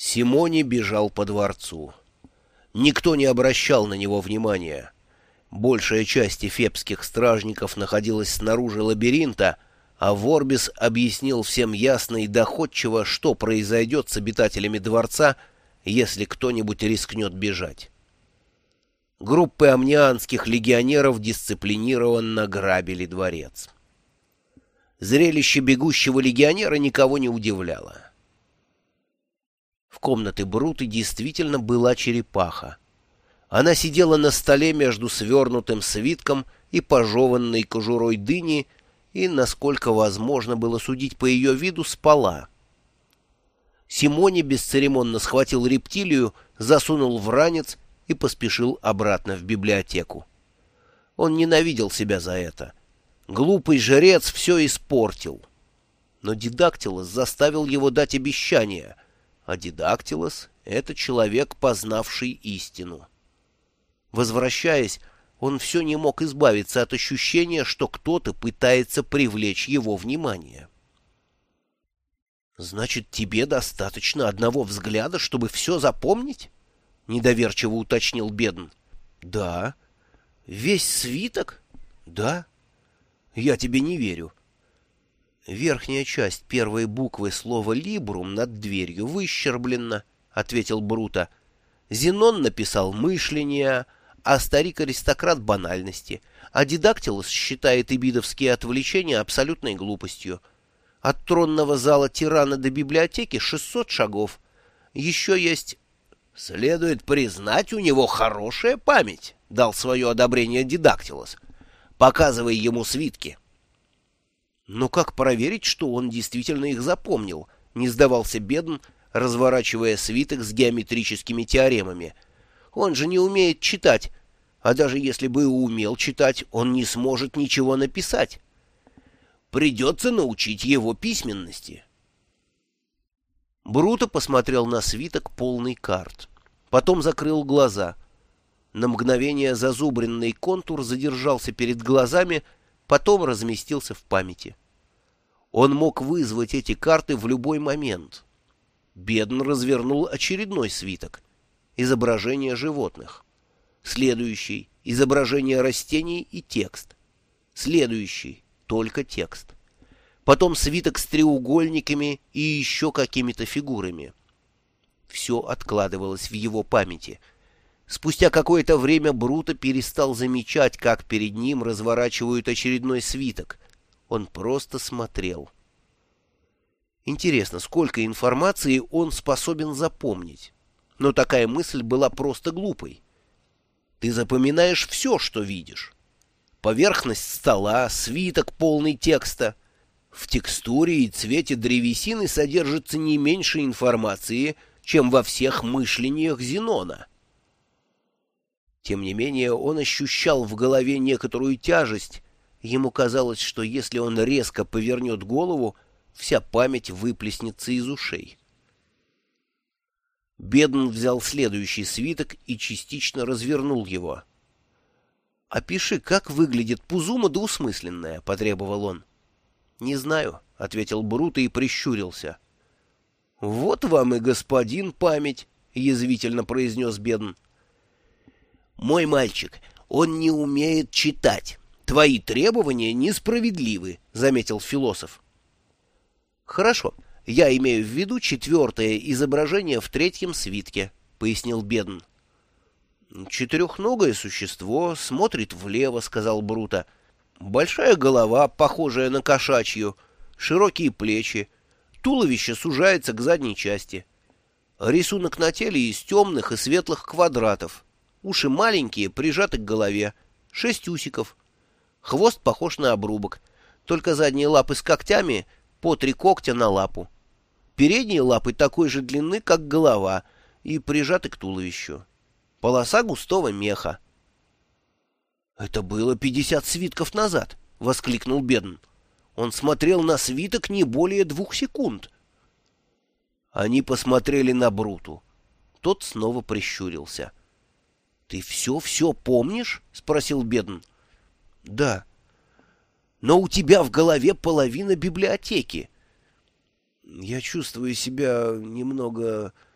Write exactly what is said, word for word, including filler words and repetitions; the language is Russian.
Симони бежал по дворцу. Никто не обращал на него внимания. Большая часть эфепских стражников находилась снаружи лабиринта, а Ворбис объяснил всем ясно и доходчиво, что произойдет с обитателями дворца, если кто-нибудь рискнет бежать. Группы амнианских легионеров дисциплинированно грабили дворец. Зрелище бегущего легионера никого не удивляло. В комнате Бруты действительно была черепаха. Она сидела на столе между свернутым свитком и пожеванной кожурой дыни и, насколько возможно было судить по ее виду, спала. Симони бесцеремонно схватил рептилию, засунул в ранец и поспешил обратно в библиотеку. Он ненавидел себя за это. Глупый жрец все испортил. Но Дидактилос заставил его дать обещание, а Дидактилос — это человек, познавший истину. Возвращаясь, он все не мог избавиться от ощущения, что кто-то пытается привлечь его внимание. «Значит, тебе достаточно одного взгляда, чтобы все запомнить?» — недоверчиво уточнил Бедн. «Да». «Весь свиток?» «Да». «Я тебе не верю». «Верхняя часть первой буквы слова «либрум» над дверью выщерблена», — ответил Брута. «Зенон написал «мышление», а старик-аристократ — банальности, а Дидактилос считает эбидовские отвлечения абсолютной глупостью. От тронного зала тирана до библиотеки шестьсот шагов. Еще есть...» «Следует признать, у него хорошая память», — дал свое одобрение Дидактилос. «Показывай ему свитки». «Но как проверить, что он действительно их запомнил?» — не сдавался Бедн, разворачивая свиток с геометрическими теоремами. «Он же не умеет читать, а даже если бы и умел читать, он не сможет ничего написать. Придется научить его письменности». Бруто посмотрел на свиток, полный карт. Потом закрыл глаза. На мгновение зазубренный контур задержался перед глазами, потом разместился в памяти. Он мог вызвать эти карты в любой момент. Бедн развернул очередной свиток. Изображение животных. Следующий — изображение растений и текст. Следующий — только текст. Потом свиток с треугольниками и еще какими-то фигурами. Все откладывалось в его памяти. Спустя какое-то время Бруто перестал замечать, как перед ним разворачивают очередной свиток. Он просто смотрел. Интересно, сколько информации он способен запомнить? Но такая мысль была просто глупой. Ты запоминаешь все, что видишь. Поверхность стола, свиток, полный текста. В текстуре и цвете древесины содержится не меньше информации, чем во всех мышлениях Зенона. Тем не менее, он ощущал в голове некоторую тяжесть. Ему казалось, что если он резко повернет голову, вся память выплеснется из ушей. Бедн взял следующий свиток и частично развернул его. «Опиши, как выглядит Пузума двусмысленная», — потребовал он. «Не знаю», — ответил Бруто и прищурился. «Вот вам и господин память», — язвительно произнес Бедн. «Мой мальчик, он не умеет читать. Твои требования несправедливы», — заметил философ. «Хорошо, я имею в виду четвертое изображение в третьем свитке», — пояснил Бедн. «Четырехногое существо смотрит влево», — сказал Бруто. «Большая голова, похожая на кошачью, широкие плечи, туловище сужается к задней части. Рисунок на теле из темных и светлых квадратов, уши маленькие, прижаты к голове, шесть усиков. Хвост похож на обрубок, только задние лапы с когтями, по три когтя на лапу. Передние лапы такой же длины, как голова, и прижаты к туловищу. Полоса густого меха». «Это было пятьдесят свитков назад», — воскликнул Бедн. «Он смотрел на свиток не более двух секунд». Они посмотрели на Бруту. Тот снова прищурился. «Ты все-все помнишь?» — спросил Бедн. «Да». «Но у тебя в голове половина библиотеки». «Я чувствую себя немного